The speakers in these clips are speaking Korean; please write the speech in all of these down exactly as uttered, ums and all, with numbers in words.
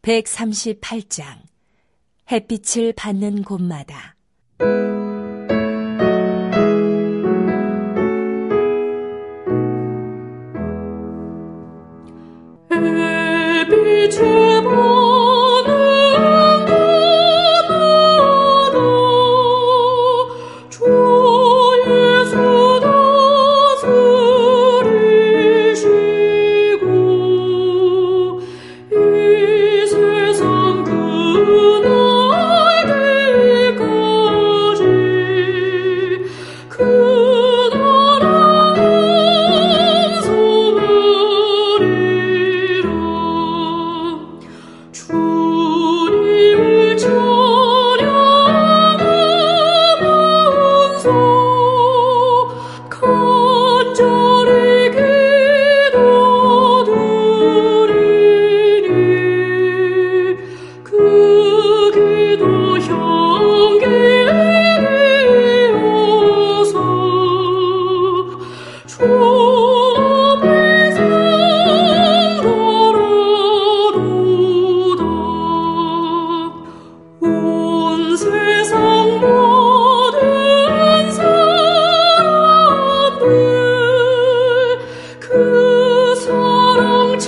백삼십팔 장 햇빛을 받는 곳마다. 햇빛을 받는 곳마다 주 예수 다스리시고 이 세상 끝날 때까지 그 나라 완성하리라. 주님을 찬양하면서 간절히 기도드리니 그 기도 향기 되어서 주 앞에 상달하도다. 온 세상 모든 사람들 그 사랑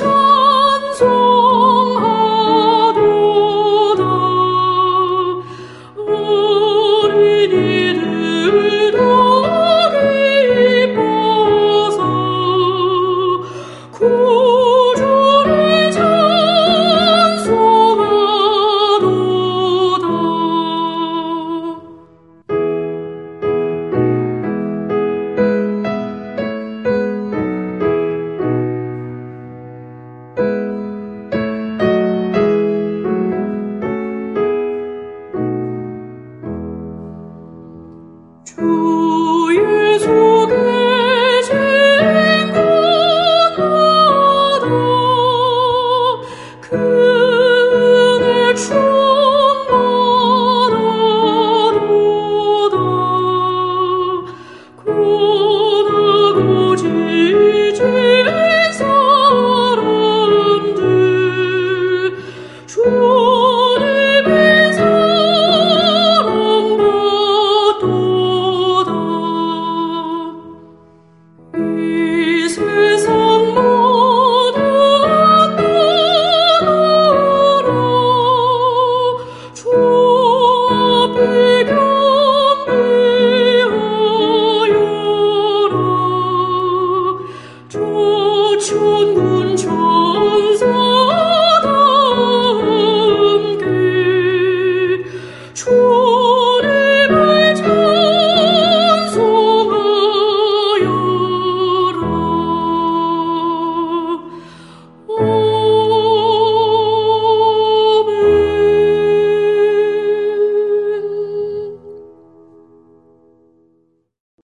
찬송하도다. 어린이들 다 기뻐서 구주를 찬송하도다. 주 예수 계신 곳마다 그